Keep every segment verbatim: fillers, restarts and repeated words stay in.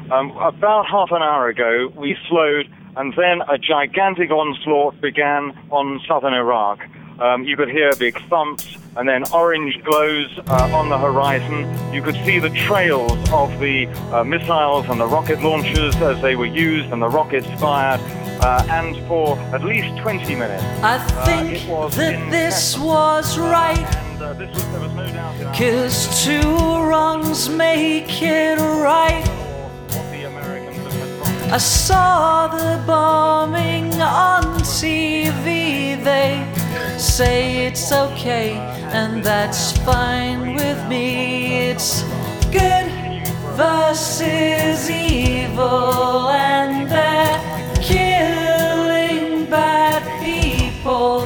Um, about half an hour ago, we slowed, and then a gigantic onslaught began on southern Iraq. Um, you could hear big thumps, and then orange glows uh, on the horizon. You could see the trails of the uh, missiles and the rocket launchers as they were used, and the rockets fired. Uh, and for at least twenty minutes, I think uh, that this was right, and, uh, this was, there was no doubt in our 'cause two wrongs make it right. what the Americans had promised. I saw the bombing on T V. They say it's okay, and that's fine with me. It's good versus evil, and they're killing bad people.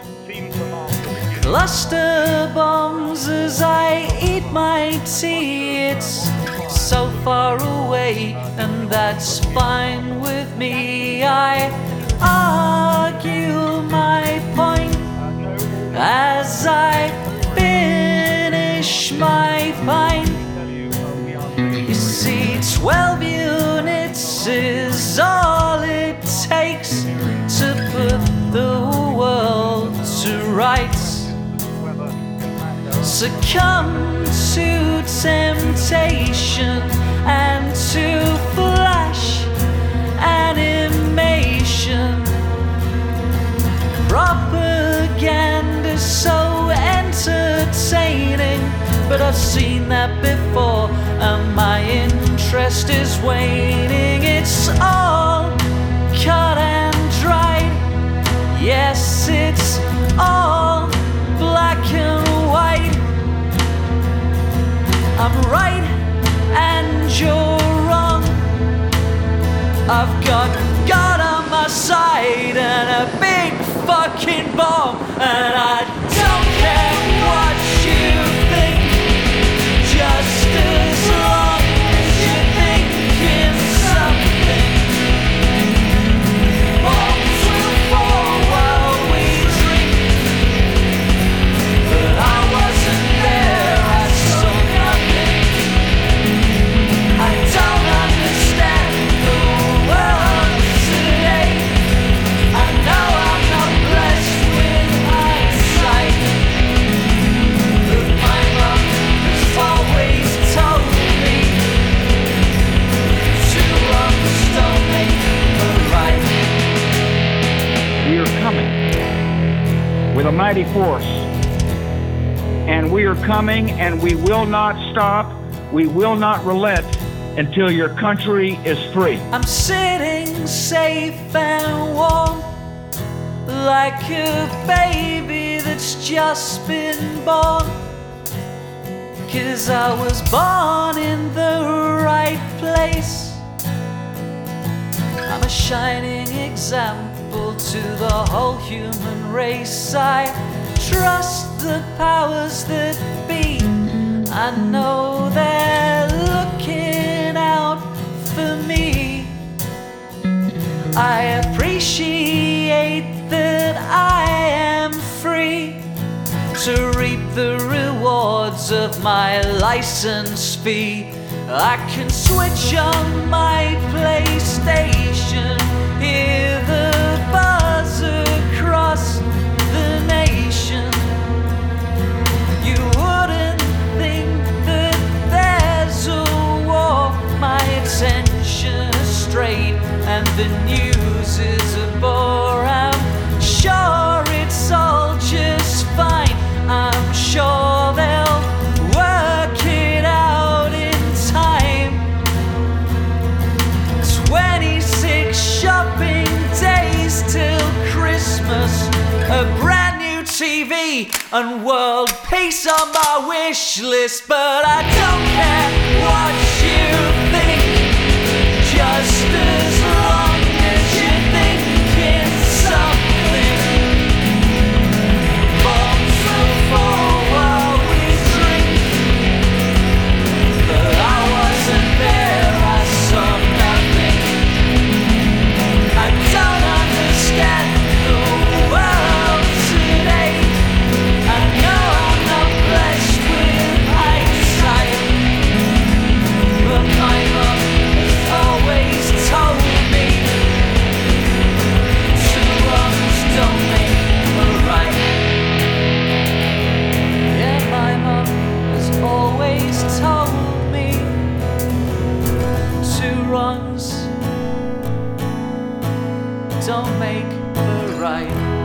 Cluster bombs as I eat my tea. It's so far away, and that's fine with me. I argue my point as I finish my pint. You see, twelve units is all it takes to put the world to rights. Succumb to temptation and to flash animation. Propaganda so entertaining, but I've seen that before, and my interest is waning. It's all cut and dried. Yes, it's all black and white. I'm right and you're wrong. I've got God on my side and a big fucking bomb, and I don't care what you think, just as long as you're thinking something. Bombs will fall while we drink, but I wasn't there, I saw nothing. I don't understand the world today. I know I'm not blessed with hindsight, but my mom has always told me two wrongs don't make a right. We are coming with a mighty force, and we are coming, and we will not stop, we will not relent until your country is free. I'm sitting safe and warm, like a baby that's just been born. 'Cause I was born in the right place. I'm a shining example to the whole human race. I trust the powers that be. I know they're looking out for me. I appreciate that I am free to reap the rewards of my license fee. I can switch on my PlayStation, hear the buzz across the nation. You wouldn't think that there's a war. My attention is straight and the news is a bore. I'm sure it's all just fine. I'm sure they'll work it out in time. twenty-six shopping days till Christmas, a brand new T V and world peace on my wish list. But I don't care what you think, just as long as you're thinking something. Bombs will fall while we drink, but I wasn't there, I saw nothing. I don't understand the world today. I know I'm not blessed with hindsight, but my don't make the right